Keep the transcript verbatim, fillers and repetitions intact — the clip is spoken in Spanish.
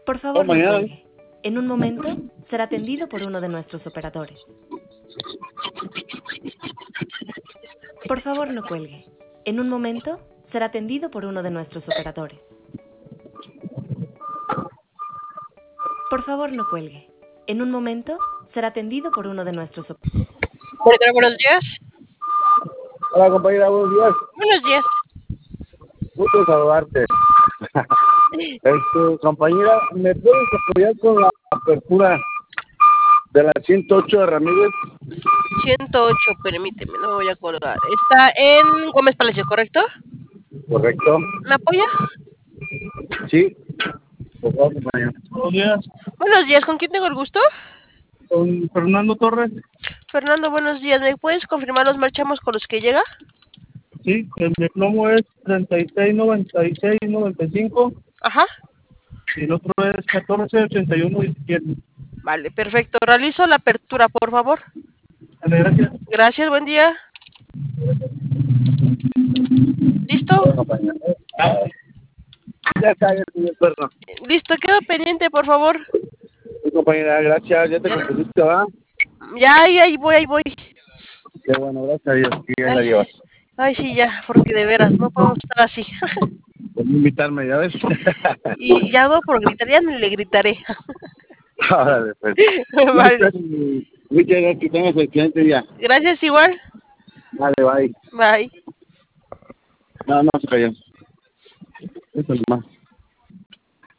Por favor, Oh, no mañana. cuelgue. En un momento será atendido por uno de nuestros operadores. Por favor, no cuelgue. En un momento será atendido por uno de nuestros operadores. Por favor, no cuelgue. En un momento será atendido por uno de nuestros operadores. Buenos días. Hola, compañera, buenos días. Buenos días. Gusto saludarte. Este, compañera, ¿me puedes apoyar con la apertura de la ciento ocho de Ramírez? ciento ocho, permíteme, no me voy a colgar. Está en Gómez Palacio, ¿correcto? Correcto. ¿Me apoya? Sí. Por favor, compañera. Buenos días, Buenos días, ¿con quién tengo el gusto? con Fernando Torres. Fernando, buenos días. ¿Me puedes confirmar los marchamos con los que llega? Sí, el de plomo es treinta y seis noventa y seis noventa y cinco Ajá. y el otro es catorce ochenta y uno diecisiete. Vale, perfecto. Realizo la apertura, por favor. Vale, gracias. Gracias, buen día. ¿Listo? Bueno, compañera. Ya está, ya estoy de acuerdo. Listo, quedo pendiente, por favor. Sí, compañera, gracias. Ya te compusiste, ¿verdad? Ya, ahí, ahí voy, ahí voy. Qué bueno, gracias a Dios. Sí, ya la llevas. Ay, sí, ya, porque de veras, no podemos estar así. Por no invitarme, ¿ya ves? Y ya no por gritar, ya ni le gritaré. Órale, pues. Vale. Muchas gracias, que tengas excelente día. Gracias, igual. Vale, bye. Bye. No, no se cayó. Eso es más.